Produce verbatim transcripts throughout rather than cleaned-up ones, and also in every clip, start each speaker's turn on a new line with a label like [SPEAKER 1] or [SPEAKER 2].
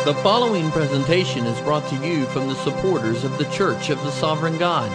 [SPEAKER 1] The following presentation is brought to you from the supporters of the Church of the Sovereign God.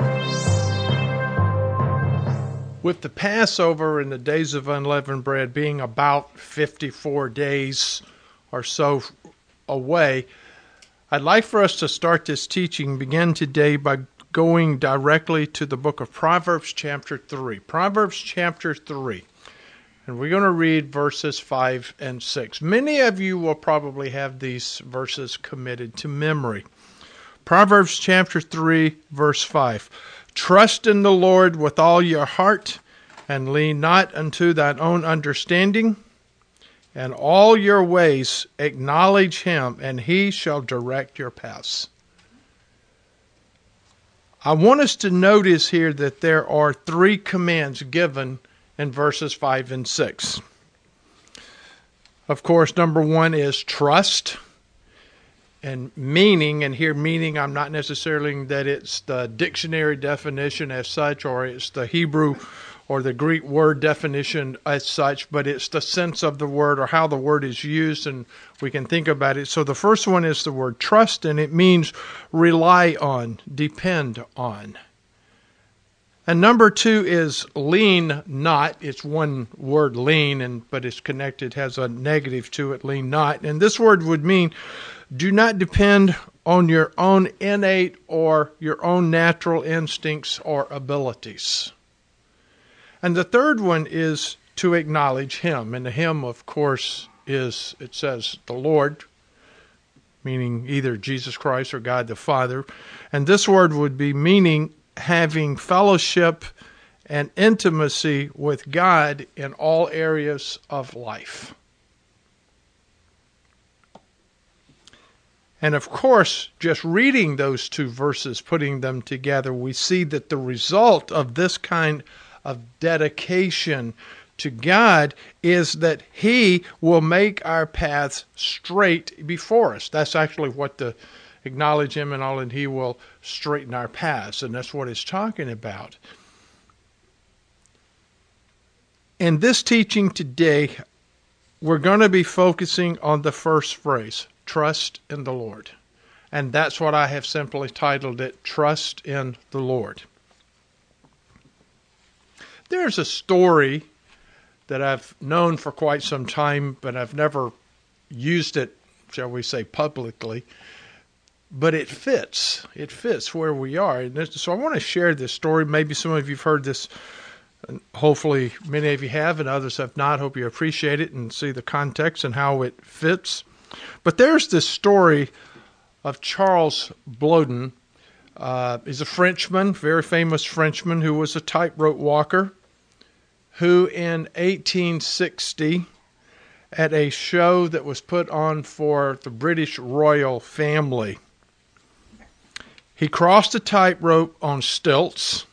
[SPEAKER 2] With the Passover and the days of unleavened bread being about fifty-four days or so away, I'd like for us to start this teaching, begin today by going directly to the book of Proverbs chapter three. Proverbs chapter three. And we're going to read verses five and six. Many of you will probably have these verses committed to memory. Proverbs chapter three, verse five. Trust in the Lord with all your heart, and lean not unto thine own understanding. And all your ways acknowledge him, and he shall direct your paths. I want us to notice here that there are three commands given in verses five and six. Of course, number one is trust. And meaning, and here meaning, I'm not necessarily that it's the dictionary definition as such, or it's the Hebrew or the Greek word definition as such, but it's the sense of the word or how the word is used, and we can think about it. So the first one is the word trust, and it means rely on, depend on. And number two is lean not. It's one word, lean, and but it's connected, has a negative to it, lean not. And this word would mean do not depend on your own innate or your own natural instincts or abilities. And the third one is to acknowledge him. And the him, of course, is, it says, the Lord, meaning either Jesus Christ or God the Father. And this word would be meaning having fellowship and intimacy with God in all areas of life. And of course, just reading those two verses, putting them together, we see that the result of this kind of dedication to God is that he will make our paths straight before us. That's actually what the acknowledge him and all, and he will straighten our paths. And that's what it's talking about. In this teaching today, we're going to be focusing on the first phrase, trust in the Lord. And that's what I have simply titled it, Trust in the Lord. There's a story that I've known for quite some time, but I've never used it, shall we say, publicly. But it fits. It fits where we are. And this, so I want to share this story. Maybe some of you have heard this. And hopefully many of you have, and others have not. Hope you appreciate it and see the context and how it fits. But there's this story of Charles Blondin. Uh, he's a Frenchman, very famous Frenchman, who was a tightrope walker, who in eighteen sixty, at a show that was put on for the British royal family, he crossed a tightrope on stilts.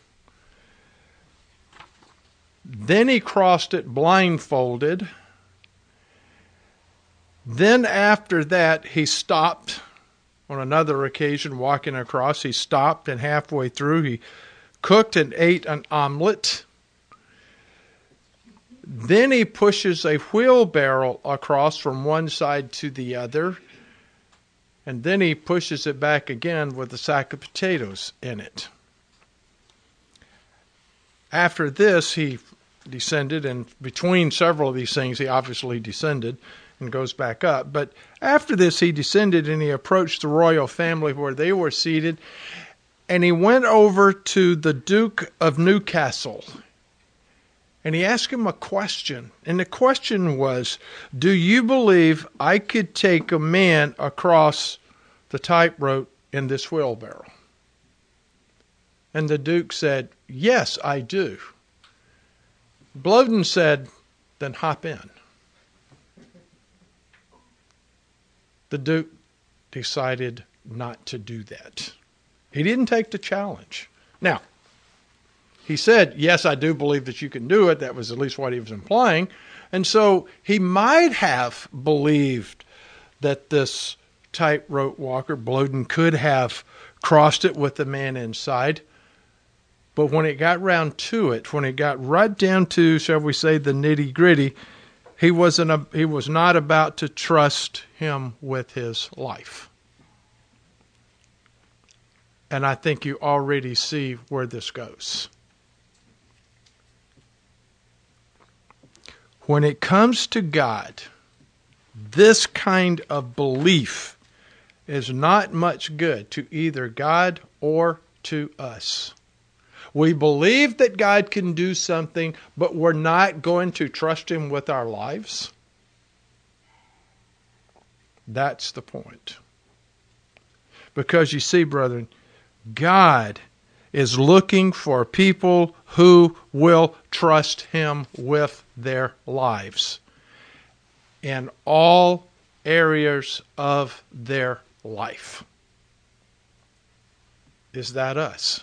[SPEAKER 2] Then he crossed it blindfolded. Then after that, he stopped. On another occasion, walking across, he stopped, and halfway through, he cooked and ate an omelet. Then he pushes a wheelbarrow across from one side to the other. And then he pushes it back again with a sack of potatoes in it. After this, he descended, and between several of these things, he obviously descended and goes back up. But after this, he descended and he approached the royal family where they were seated, and he went over to the Duke of Newcastle. And he asked him a question. And the question was, do you believe I could take a man across the tightrope in this wheelbarrow? And the Duke said, yes, I do. Blondin said, then hop in. The Duke decided not to do that. He didn't take the challenge. Now, he said, yes, I do believe that you can do it. That was at least what he was implying. And so he might have believed that this tightrope walker, Blondin, could have crossed it with the man inside. But when it got round to it, when it got right down to, shall we say, the nitty-gritty, He wasn't a, he was not about to trust him with his life. And I think you already see where this goes. When it comes to God, this kind of belief is not much good to either God or to us. We believe that God can do something, but we're not going to trust him with our lives. That's the point. Because you see, brethren, God is looking for people who will trust him with their lives in all areas of their life. Is that us?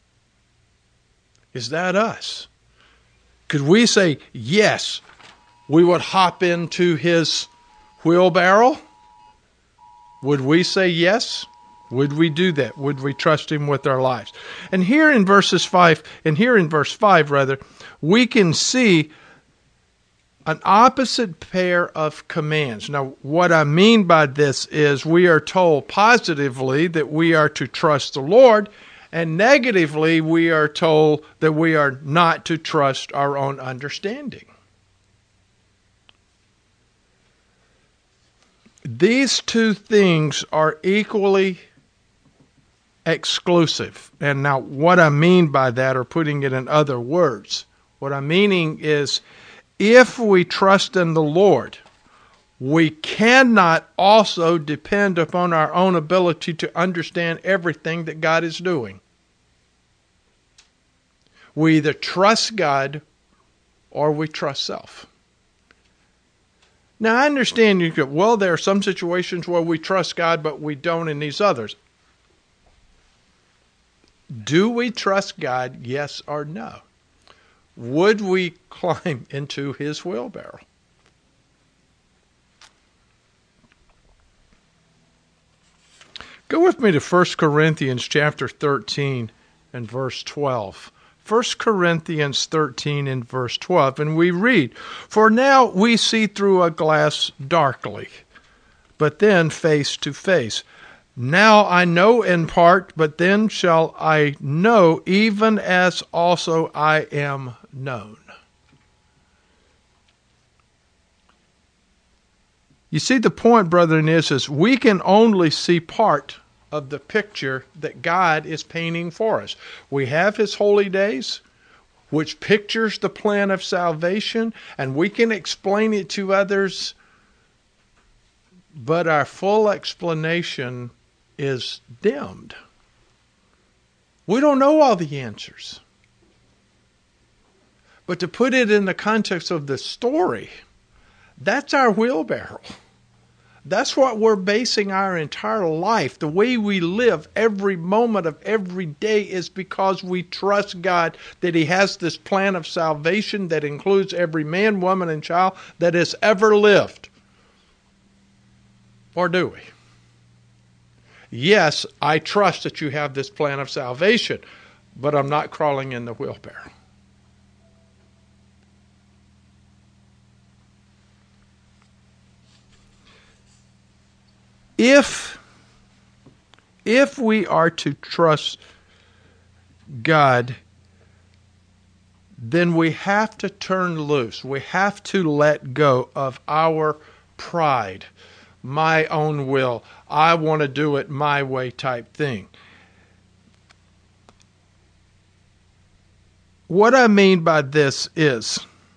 [SPEAKER 2] Is that us? Could we say, yes, we would hop into his wheelbarrow? Would we say yes? Would we do that? Would we trust him with our lives? And here in verses five, and here in verse five, rather, we can see an opposite pair of commands. Now, what I mean by this is we are told positively that we are to trust the Lord, and negatively we are told that we are not to trust our own understanding. These two things are equally exclusive. And now what I mean by that, or putting it in other words, what I'm meaning is if we trust in the Lord, we cannot also depend upon our own ability to understand everything that God is doing. We either trust God or we trust self. Now, I understand you could, well, there are some situations where we trust God, but we don't in these others. Do we trust God, yes or no? Would we climb into his wheelbarrow? Go with me to First Corinthians chapter thirteen and verse twelve. First Corinthians thirteen and verse twelve, and we read, "For now we see through a glass darkly, but then face to face. Now I know in part, but then shall I know, even as also I am known." You see, the point, brethren, is, is we can only see part of the picture that God is painting for us. We have his holy days, which pictures the plan of salvation, and we can explain it to others, but our full explanation is dimmed. We don't know all the answers. But to put it in the context of the story, that's our wheelbarrow. That's what we're basing our entire life. The way we live every moment of every day is because we trust God that he has this plan of salvation that includes every man, woman, and child that has ever lived. Or do we? Yes, I trust that you have this plan of salvation, but I'm not crawling in the wheelbarrow. If, if we are to trust God, then we have to turn loose. We have to let go of our pride, my own will, I want to do it my way type thing. What I mean by this is,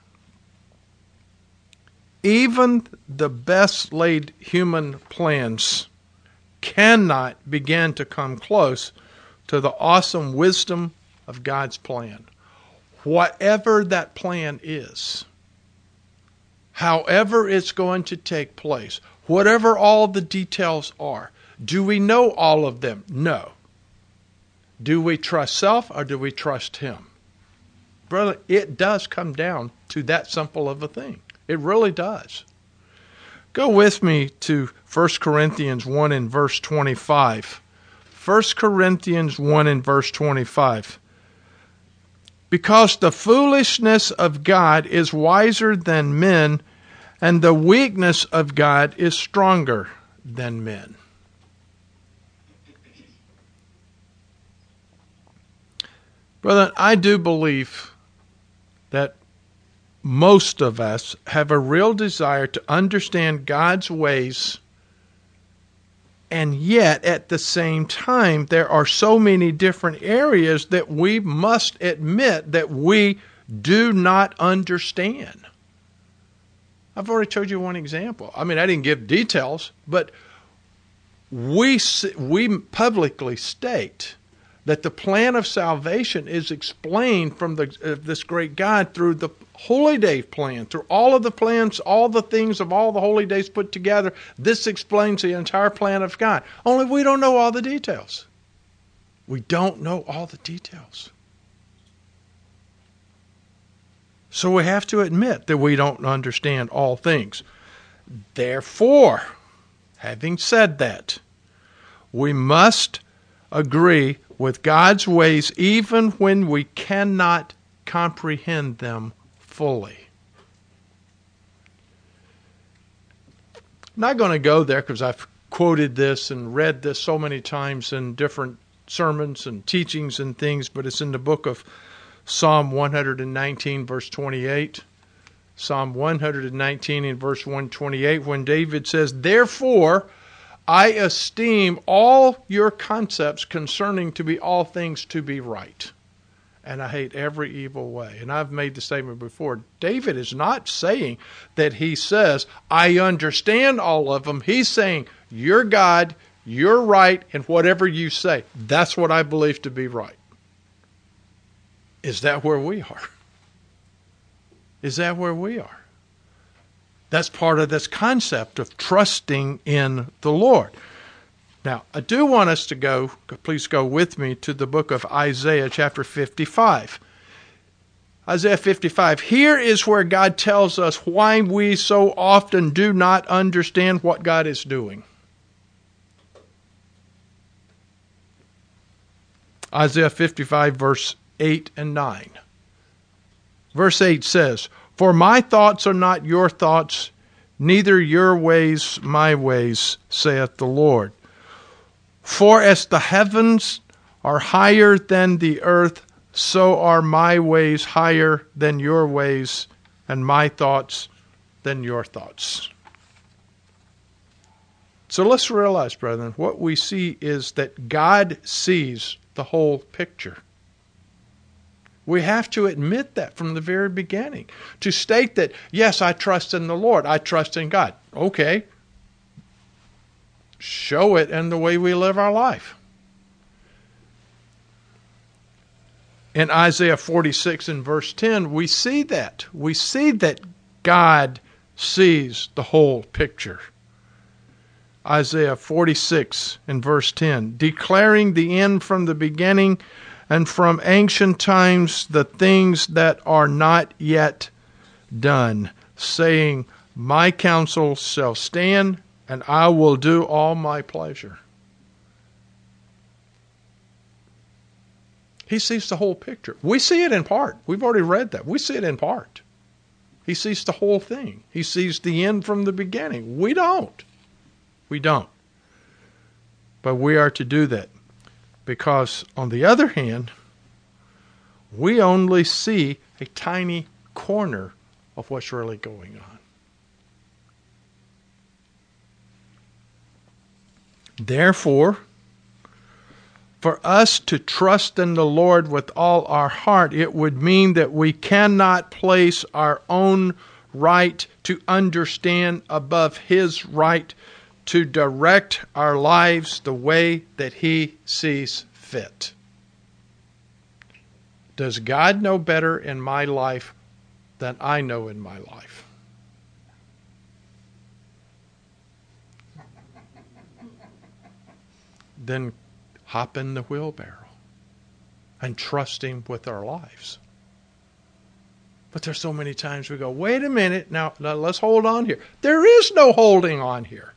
[SPEAKER 2] even the best laid human plans cannot begin to come close to the awesome wisdom of God's plan. Whatever that plan is, however it's going to take place, whatever all the details are, do we know all of them? No. Do we trust self or do we trust him? Brother, it does come down to that simple of a thing. It really does. Go with me to First Corinthians one and verse twenty-five. First Corinthians one and verse twenty-five. Because the foolishness of God is wiser than men, and the weakness of God is stronger than men. Brother, I do believe that most of us have a real desire to understand God's ways, and yet at the same time there are so many different areas that we must admit that we do not understand. I've already told you one example. I mean, I didn't give details, but we we publicly state that the plan of salvation is explained from the, uh, this great God through the Holy Day plan, through all of the plans, all the things of all the holy days put together. This explains the entire plan of God. Only we don't know all the details. We don't know all the details. So we have to admit that we don't understand all things. Therefore, having said that, we must agree with God's ways even when we cannot comprehend them fully. I'm not going to go there because I've quoted this and read this so many times in different sermons and teachings and things, but it's in the book of Psalm one nineteen, verse twenty-eight. Psalm one nineteen in verse one twenty-eight, when David says, "Therefore I esteem all your concepts concerning to be all things to be right, and I hate every evil way." And I've made the statement before. David is not saying that he says, I understand all of them. He's saying, you're God, you're right, and whatever you say, that's what I believe to be right. Is that where we are? Is that where we are? That's part of this concept of trusting in the Lord. Now, I do want us to go, please go with me to the book of Isaiah chapter fifty-five. Isaiah fifty-five, here is where God tells us why we so often do not understand what God is doing. Isaiah fifty-five, verse eight and nine. Verse eight says, "For my thoughts are not your thoughts, neither your ways my ways, saith the Lord. For as the heavens are higher than the earth, so are my ways higher than your ways, and my thoughts than your thoughts." So let's realize, brethren, what we see is that God sees the whole picture. We have to admit that from the very beginning. To state that, yes, I trust in the Lord, I trust in God. Okay. Show it in the way we live our life. In Isaiah forty-six and verse ten, we see that. We see that God sees the whole picture. Isaiah forty-six and verse ten, "Declaring the end from the beginning, and from ancient times the things that are not yet done, saying, my counsel shall stand, and I will do all my pleasure." He sees the whole picture. We see it in part. We've already read that. We see it in part. He sees the whole thing. He sees the end from the beginning. We don't. We don't. But we are to do that. Because, on the other hand, we only see a tiny corner of what's really going on. Therefore, for us to trust in the Lord with all our heart, it would mean that we cannot place our own right to understand above His right to direct our lives the way that He sees fit. Does God know better in my life than I know in my life? Then hop in the wheelbarrow and trust Him with our lives. But there's so many times we go, wait a minute, now, now let's hold on here. There is no holding on here.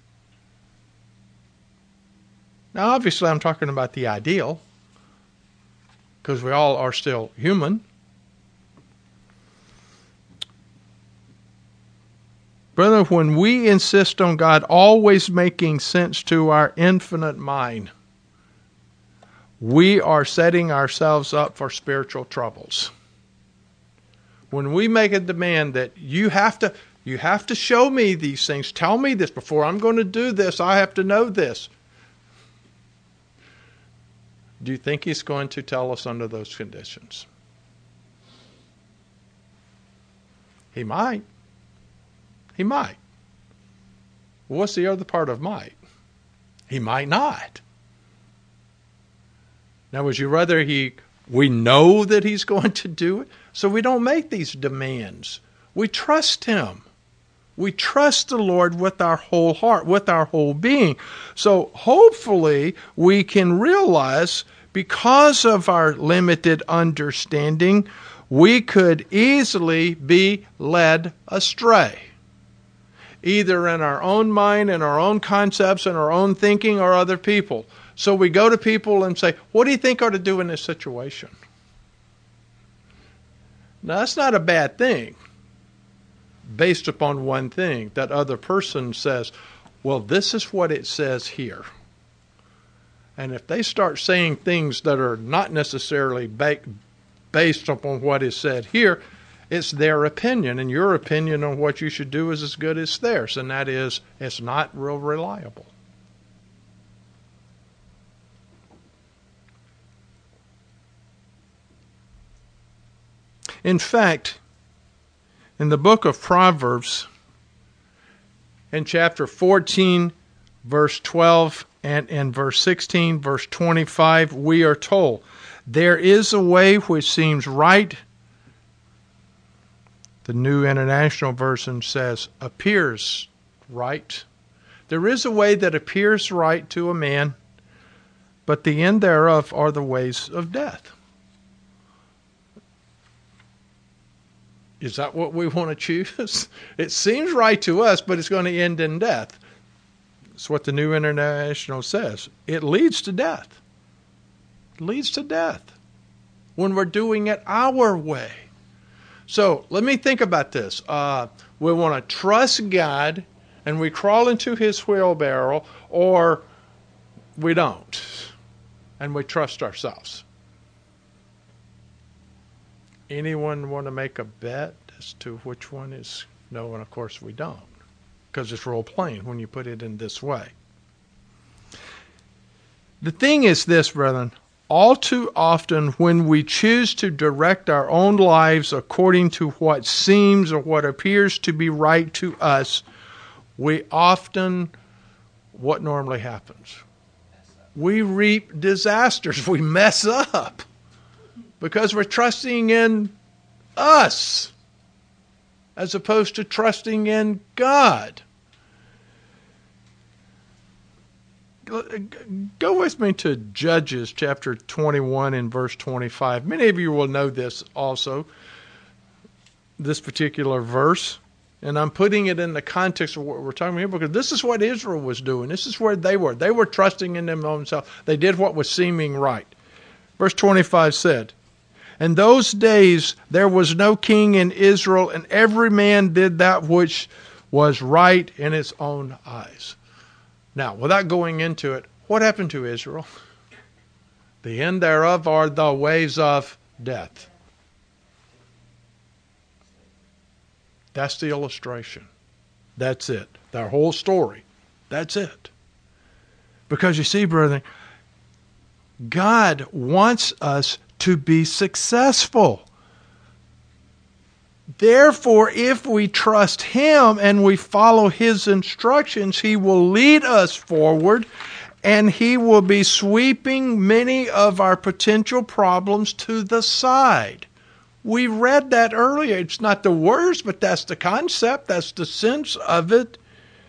[SPEAKER 2] Now, obviously, I'm talking about the ideal, because we all are still human. Brother, when we insist on God always making sense to our infinite mind, we are setting ourselves up for spiritual troubles. When we make a demand that you have to, you have to show me these things, tell me this before I'm going to do this, I have to know this. Do you think he's going to tell us under those conditions? He might. He might. What's the other part of might? He might not. Now, would you rather he, we know that he's going to do it, so we don't make these demands. We trust him. We trust the Lord with our whole heart, with our whole being. So hopefully we can realize, because of our limited understanding, we could easily be led astray, either in our own mind, in our own concepts, in our own thinking, or other people. So we go to people and say, what do you think ought to do in this situation? Now, that's not a bad thing, based upon one thing. That other person says, well, this is what it says here. And if they start saying things that are not necessarily ba- based upon what is said here, it's their opinion, and your opinion on what you should do is as good as theirs, and that is, it's not real reliable. In fact, in the book of Proverbs, in chapter fourteen, verse twelve, and in verse sixteen, verse twenty-five, we are told, there is a way which seems right. The New International Version says, appears right. There is a way that appears right to a man, but the end thereof are the ways of death. Is that what we want to choose? It seems right to us, but it's going to end in death. That's what the New International says. It leads to death. It leads to death when we're doing it our way. So let me think about this. Uh, we want to trust God, and we crawl into his wheelbarrow, or we don't, and we trust ourselves. Anyone want to make a bet as to which one is no? And of course we don't, because it's real plain when you put it in this way. The thing is this, brethren, all too often when we choose to direct our own lives according to what seems or what appears to be right to us, we often, what normally happens? We reap disasters. We mess up. Because we're trusting in us as opposed to trusting in God. Go with me to Judges chapter twenty-one and verse twenty-five. Many of you will know this also, this particular verse. And I'm putting it in the context of what we're talking about here, because this is what Israel was doing. This is where they were. They were trusting in themselves. They did what was seeming right. Verse twenty-five said, in those days there was no king in Israel, and every man did that which was right in his own eyes. Now, without going into it, what happened to Israel? The end thereof are the ways of death. That's the illustration. That's it. Their whole story. That's it. Because you see, brethren, God wants us to be successful. Therefore, if we trust him and we follow his instructions, he will lead us forward, and he will be sweeping many of our potential problems to the side. We read that earlier. It's not the words, but that's the concept. That's the sense of it.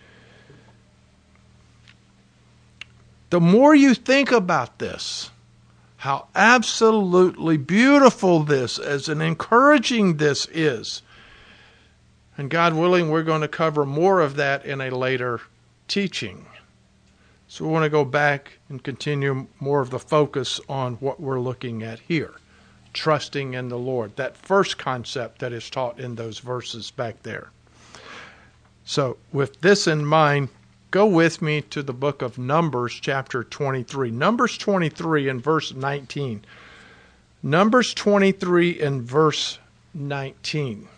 [SPEAKER 2] The more you think about this, how absolutely beautiful this is and encouraging this is. And God willing, we're going to cover more of that in a later teaching. So we want to go back and continue more of the focus on what we're looking at here. Trusting in the Lord. That first concept that is taught in those verses back there. So with this in mind, go with me to the book of Numbers, chapter twenty-three. Numbers twenty-three and verse nineteen. Numbers twenty-three and verse nineteen.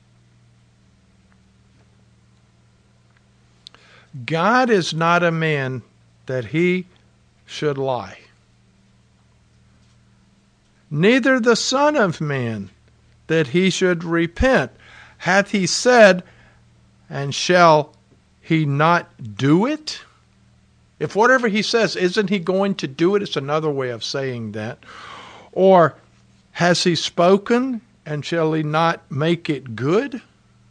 [SPEAKER 2] God is not a man that he should lie, neither the Son of Man that he should repent. Hath he said, and shall he not do it? If whatever he says, isn't he going to do it? It's another way of saying that. Or has he spoken, and shall he not make it good?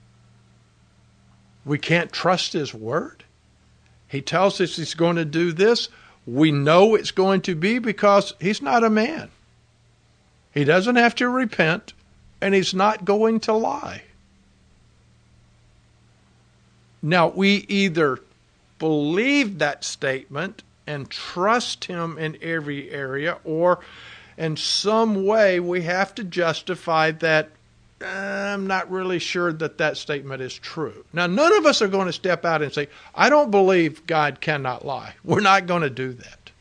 [SPEAKER 2] We can't trust his word. He tells us he's going to do this. We know it's going to be because he's not a man. He doesn't have to repent, and he's not going to lie. Now, we either believe that statement and trust him in every area, or in some way we have to justify that uh, I'm not really sure that that statement is true. Now, none of us are going to step out and say, I don't believe God cannot lie. We're not going to do that.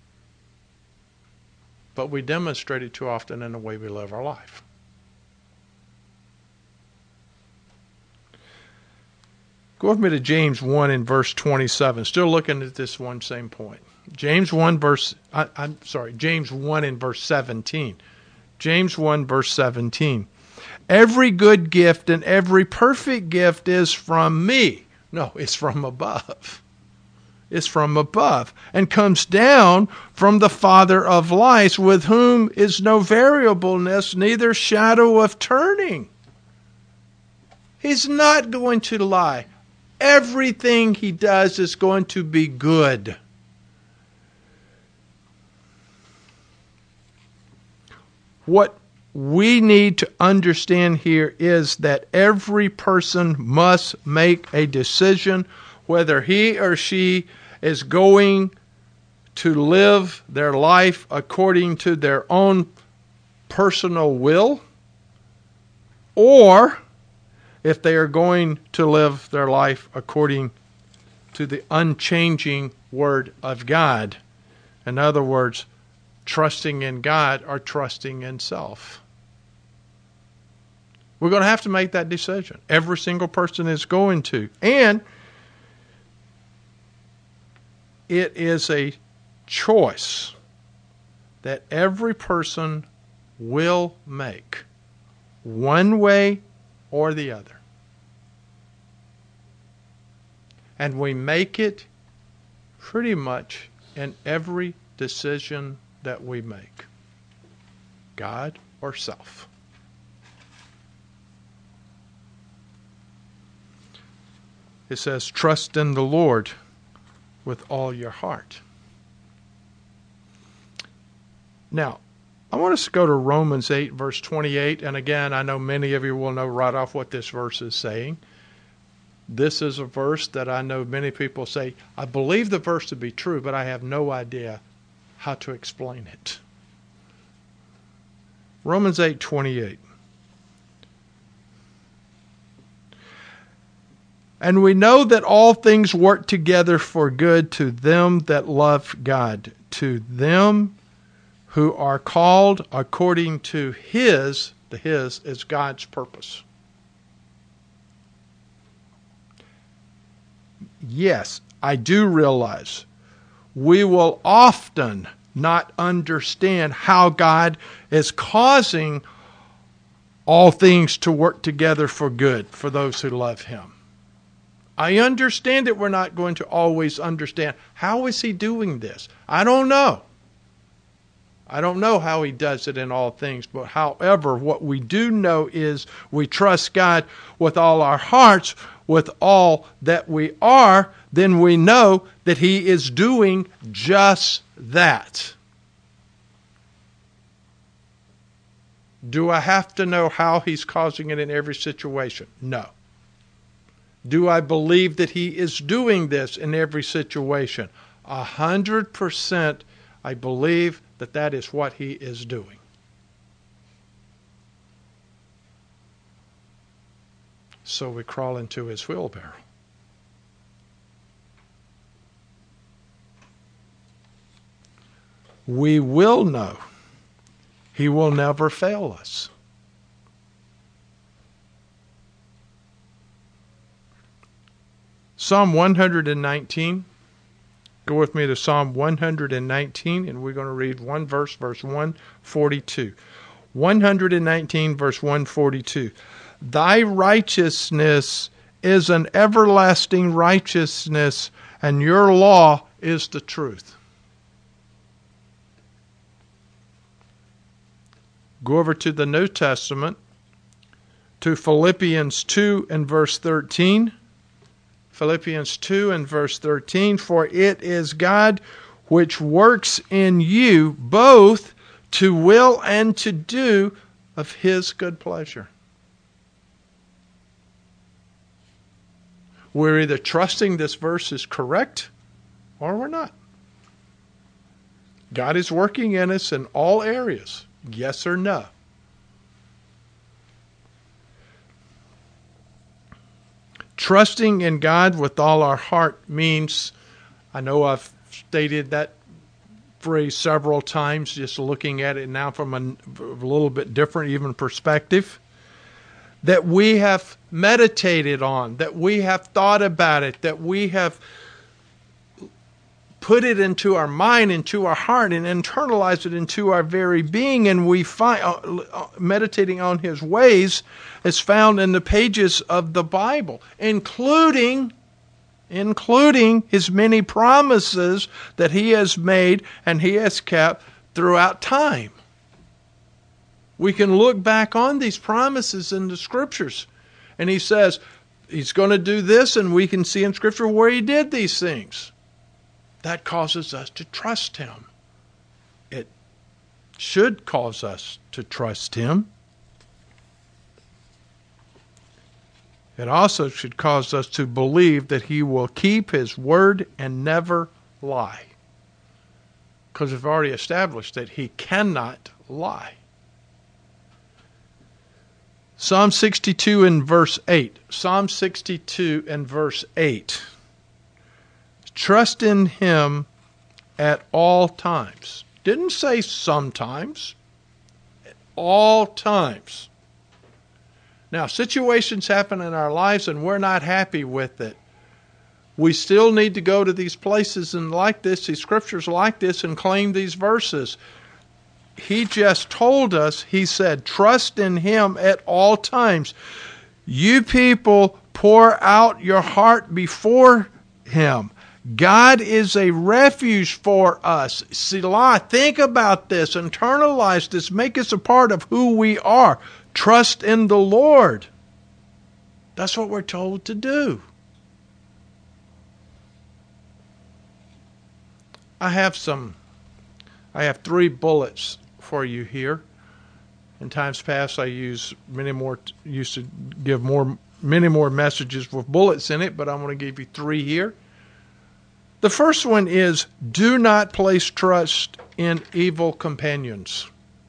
[SPEAKER 2] But we demonstrate it too often in the way we live our life. Go with me to James one in verse twenty-seven. Still looking at this one same point. James one verse, I, I'm sorry, James one in verse seventeen. James one verse seventeen. Every good gift and every perfect gift is from me. No, it's from above. It's from above and comes down from the Father of lights, with whom is no variableness, neither shadow of turning. He's not going to lie. Everything he does is going to be good. What we need to understand here is that every person must make a decision whether he or she is going to live their life according to their own personal will, or if they are going to live their life according to the unchanging Word of God. In other words, trusting in God or trusting in self. We're going to have to make that decision. Every single person is going to. And it is a choice that every person will make, one way or the other. And we make it pretty much in every decision that we make. God or self. It says, trust in the Lord with all your heart. Now, I want us to go to Romans eight, verse twenty-eight. And again, I know many of you will know right off what this verse is saying. This is a verse that I know many people say, I believe the verse to be true, but I have no idea how to explain it. Romans eight, twenty-eight. And we know that all things work together for good to them that love God, to them who are called according to His, the His is God's purpose. Yes, I do realize we will often not understand how God is causing all things to work together for good for those who love Him. I understand that we're not going to always understand. How is He doing this? I don't know. I don't know how He does it in all things. But however, what we do know is we trust God with all our hearts, with all that we are, then we know that He is doing just that. Do I have to know how He's causing it in every situation? No. Do I believe that He is doing this in every situation? A hundred percent I believe that that is what He is doing. So we crawl into His wheelbarrow. we will know He will never fail us. Psalm one nineteen. Go with me to Psalm one nineteen, and we're going to read one verse, verse one forty-two. one nineteen, verse one forty-two. Thy righteousness is an everlasting righteousness, and your law is the truth. Go over to the New Testament, to Philippians two and verse thirteen. Philippians two and verse thirteen, for it is God which works in you both to will and to do of His good pleasure. We're either trusting this verse is correct or we're not. God is working in us in all areas, yes or no. Trusting in God with all our heart means, I know I've stated that phrase several times, just looking at it now from a, a little bit different even perspective, that we have meditated on, that we have thought about it, that we have put it into our mind, into our heart, and internalized it into our very being, and we find uh, meditating on His ways is found in the pages of the Bible, including including His many promises that He has made and He has kept throughout time. We can look back on these promises in the Scriptures, and He says He's going to do this, and we can see in Scripture where He did these things. That causes us to trust Him. It should cause us to trust Him. It also should cause us to believe that He will keep His word and never lie. Because we've already established that He cannot lie. Psalm sixty-two and verse eight. Psalm sixty-two and verse eight. Trust in Him at all times. Didn't say sometimes. At all times. Now, situations happen in our lives and we're not happy with it. We still need to go to these places and like this, these scriptures like this, and claim these verses. He just told us, He said, trust in Him at all times. You people pour out your heart before Him. God is a refuge for us. Selah, think about this, internalize this, make us a part of who we are. Trust in the Lord. That's what we're told to do. I have some, I have three bullets for you here. In times past, I use many more, used to give more, many more messages with bullets in it, but I'm going to give you three here. The first one is, do not place trust in evil companions.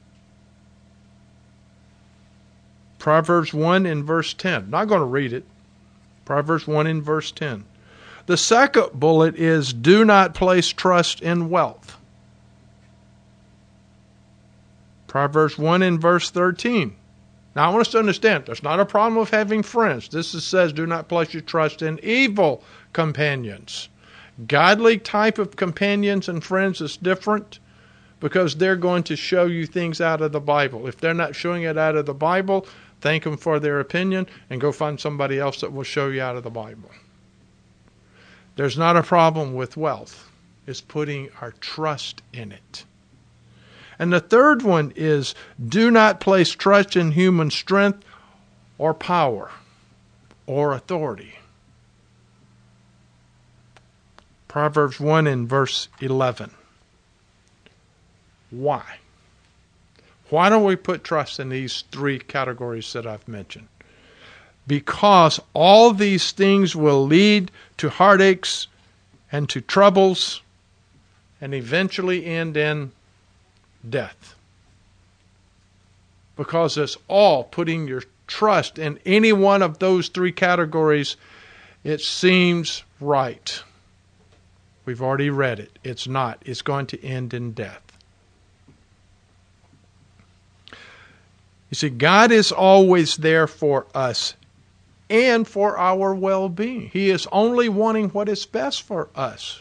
[SPEAKER 2] Proverbs one in verse ten. Not going to read it. Proverbs one in verse ten. The second bullet is, do not place trust in wealth. Proverbs one in verse thirteen. Now I want us to understand, there's not a problem with having friends. This is, says, do not place your trust in evil companions. Godly type of companions and friends is different because they're going to show you things out of the Bible. If they're not showing it out of the Bible, thank them for their opinion and go find somebody else that will show you out of the Bible. There's not a problem with wealth. It's putting our trust in it. And the third one is, do not place trust in human strength or power or authority. Proverbs one in verse eleven. Why? Why don't we put trust in these three categories that I've mentioned? Because all these things will lead to heartaches and to troubles and eventually end in death. Because it's all putting your trust in any one of those three categories, it seems right. We've already read it. It's not. It's going to end in death. You see, God is always there for us and for our well-being. He is only wanting what is best for us.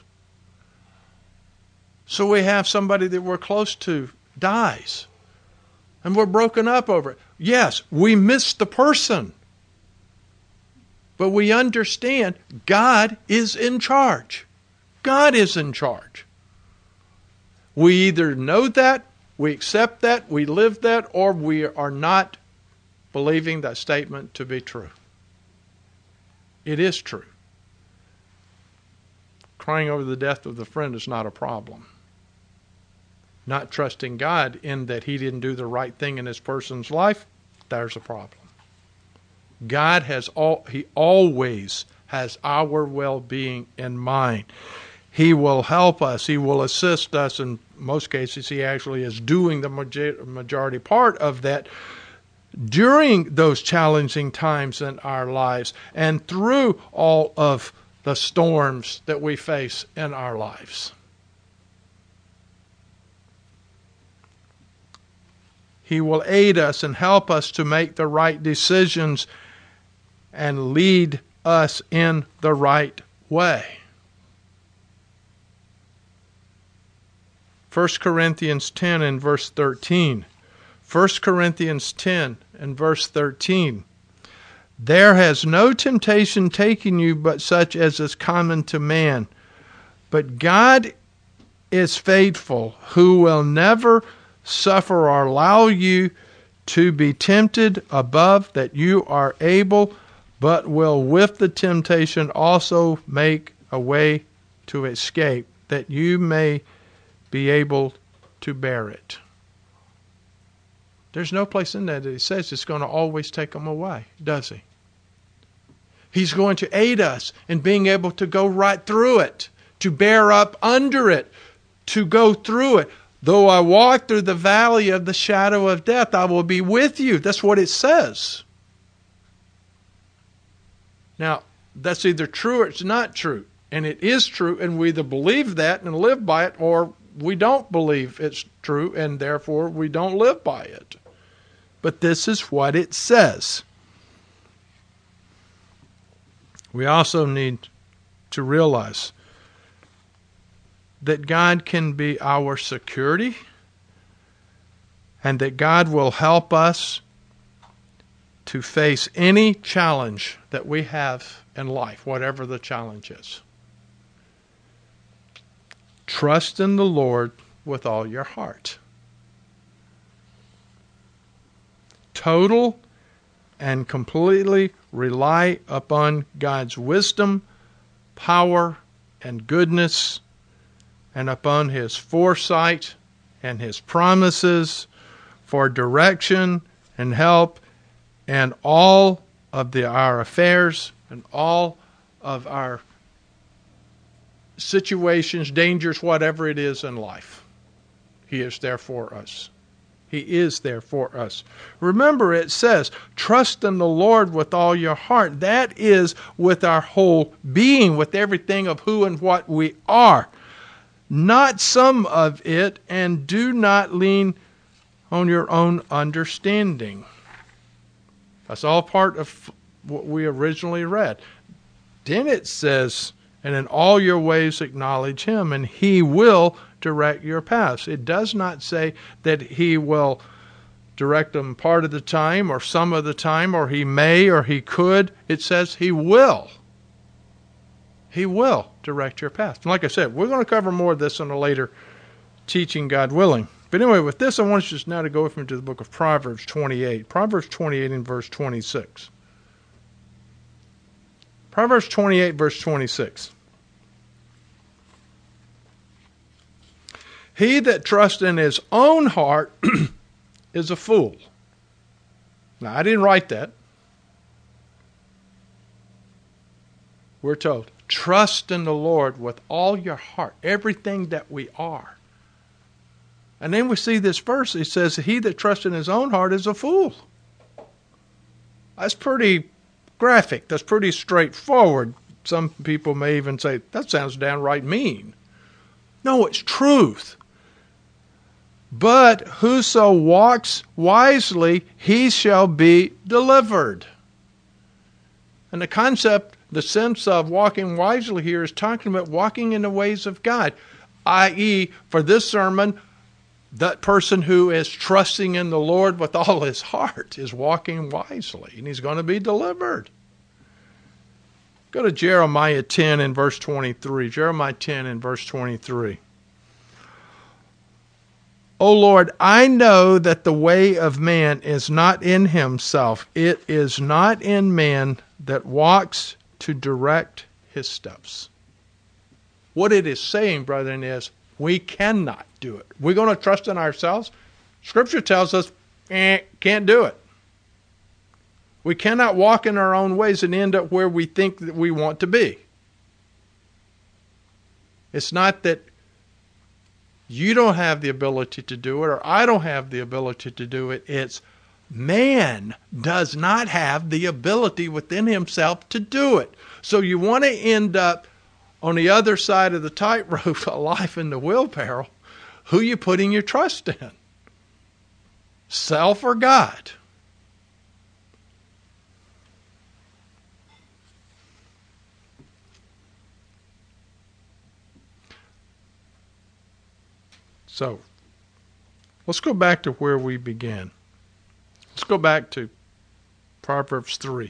[SPEAKER 2] So we have somebody that we're close to dies, and we're broken up over it. Yes, we miss the person, but we understand God is in charge. God is in charge. We either know that, we accept that, we live that, or we are not believing that statement to be true. It is true. Crying over the death of the friend is not a problem. Not trusting God in that He didn't do the right thing in this person's life, there's a problem. God has all, He always has our well-being in mind. He will help us. He will assist us. In most cases, He actually is doing the majority part of that during those challenging times in our lives and through all of the storms that we face in our lives. He will aid us and help us to make the right decisions and lead us in the right way. First Corinthians ten and verse thirteen. First Corinthians ten and verse thirteen. There has no temptation taken you but such as is common to man. But God is faithful, who will never suffer or allow you to be tempted above that you are able, but will with the temptation also make a way to escape, that you may be able to bear it. There's no place in there that He says it's going to always take them away, does He? He's going to aid us in being able to go right through it, to bear up under it, to go through it. Though I walk through the valley of the shadow of death, I will be with you. That's what it says. Now, that's either true or it's not true. And it is true, and we either believe that and live by it, or we don't believe it's true, and therefore we don't live by it. But this is what it says. We also need to realize that God can be our security and that God will help us to face any challenge that we have in life, whatever the challenge is. Trust in the Lord with all your heart. Total and completely rely upon God's wisdom, power, and goodness, and upon His foresight and His promises for direction and help in all of the, our affairs and all of our situations, dangers, whatever it is in life. He is there for us. He is there for us. Remember, it says, trust in the Lord with all your heart. That is with our whole being, with everything of who and what we are. Not some of it, and do not lean on your own understanding. That's all part of what we originally read. Then it says, and in all your ways acknowledge Him, and He will direct your paths. It does not say that He will direct them part of the time or some of the time, or He may or He could. It says He will. He will direct your path. And like I said, we're going to cover more of this in a later teaching, God willing. But anyway, with this, I want you just now to go with me to the book of Proverbs twenty-eight. Proverbs twenty-eight and verse twenty-six. Proverbs twenty-eight, verse twenty-six. He that trusts in his own heart is a fool. Now, I didn't write that. We're told, trust in the Lord with all your heart, everything that we are. And then we see this verse, it says, he that trusts in his own heart is a fool. That's pretty graphic. That's pretty straightforward. Some people may even say, that sounds downright mean. No, it's truth. But whoso walks wisely, he shall be delivered. And the concept, the sense of walking wisely here is talking about walking in the ways of God, that is, for this sermon, that person who is trusting in the Lord with all his heart is walking wisely, and he's going to be delivered. Go to Jeremiah ten and verse twenty-three. Jeremiah ten and verse twenty-three. O Lord, I know that the way of man is not in himself. It is not in man that walks to direct his steps. What it is saying, brethren, is we cannot do it. We're going to trust in ourselves. Scripture tells us, eh, can't do it. We cannot walk in our own ways and end up where we think that we want to be. It's not that you don't have the ability to do it, or I don't have the ability to do it. It's man does not have the ability within himself to do it. So you want to end up on the other side of the tightrope, a life in the wheelbarrow. Who are you putting your trust in? Self or God? So, let's go back to where we began. Let's go back to Proverbs three.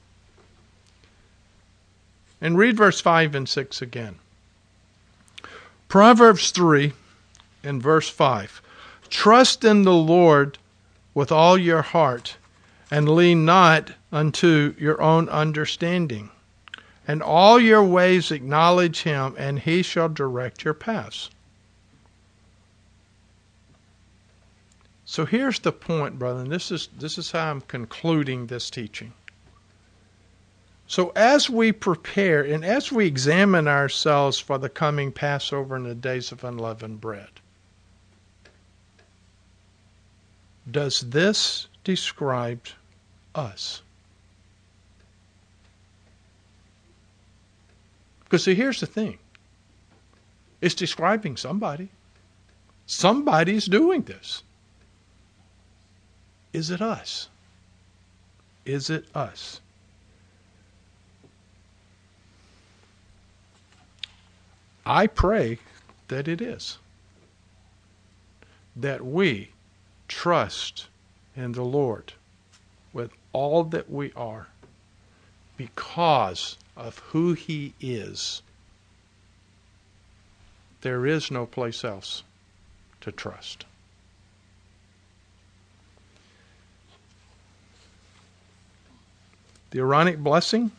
[SPEAKER 2] And read verse five and six again. Proverbs three and verse five. Trust in the Lord with all your heart, and lean not unto your own understanding. And all your ways acknowledge him, and he shall direct your paths. So here's the point, brother, and this is, this is how I'm concluding this teaching. So as we prepare and as we examine ourselves for the coming Passover and the days of unleavened bread, does this describe us? Because see, here's the thing. It's describing somebody. Somebody's doing this. Is it us? Is it us? I pray that it is. That we trust in the Lord with all that we are because of who he is. There is no place else to trust. The Aaronic blessing.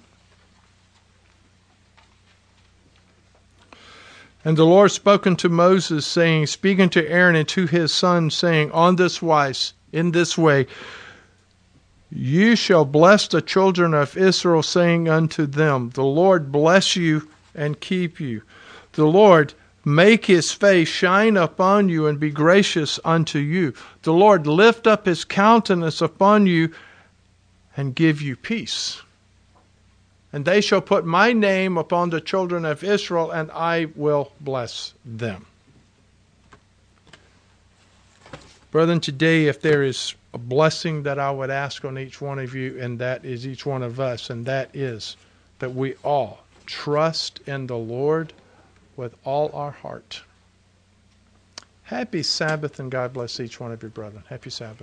[SPEAKER 2] And the Lord spoke unto Moses, saying, speaking to Aaron and to his sons, saying, on this wise, in this way, you shall bless the children of Israel, saying unto them, the Lord bless you and keep you. The Lord make his face shine upon you and be gracious unto you. The Lord lift up his countenance upon you and give you peace. And they shall put my name upon the children of Israel, and I will bless them. Brethren, today, if there is a blessing that I would ask on each one of you, and that is each one of us, and that is that we all trust in the Lord with all our heart. Happy Sabbath, and God bless each one of you, brethren. Happy Sabbath.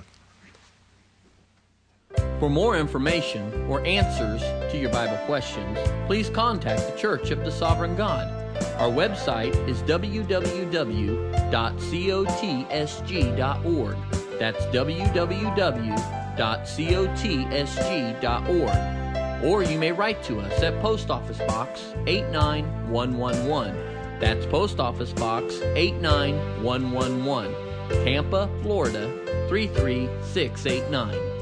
[SPEAKER 1] For more information or answers to your Bible questions, please contact the Church of the Sovereign God. Our website is w w w dot cotsg dot org. That's w w w dot cotsg dot org. Or you may write to us at Post Office Box eight nine one one one. That's Post Office Box eight nine one one one, Tampa, Florida three three six eight nine.